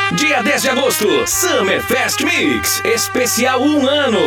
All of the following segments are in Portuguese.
Dia 10 de agosto, Summer Fest Mix, especial 1 ano.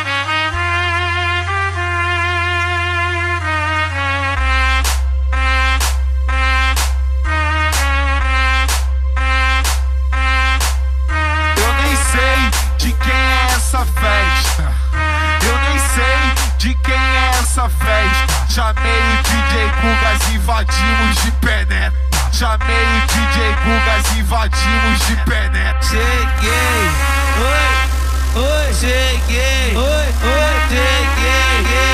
Eu nem sei de quem é essa festa. Eu nem sei de quem é essa festa. Chamei o DJ Gugas, invadimos de penetra. Chamei o DJ Gugas, invadimos de penetra. Cheguei, oi, oi, cheguei, oi, oi, cheguei,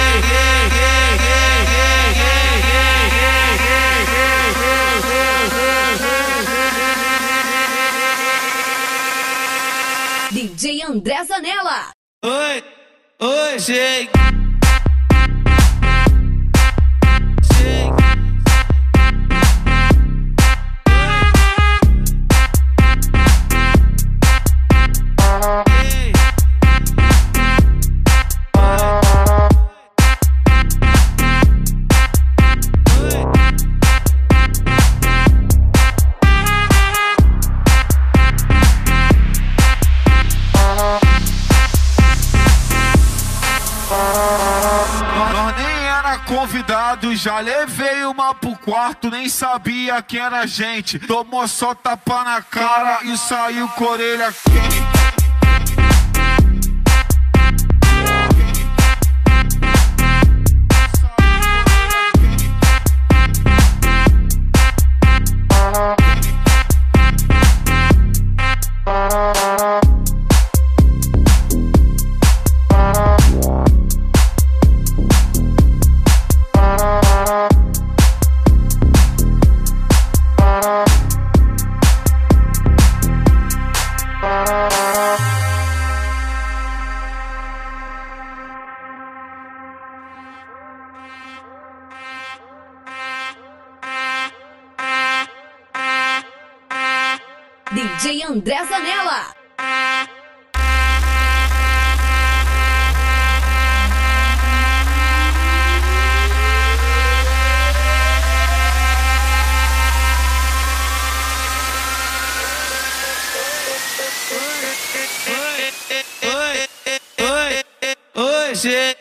DJ André Zanella. oi, oi, cheguei. Nós nem era convidado, já levei uma pro quarto, nem sabia quem era a gente. Tomou só tapa na cara e saiu com a orelha quente. DJ André Zanella. Oi, oi, oi, oi,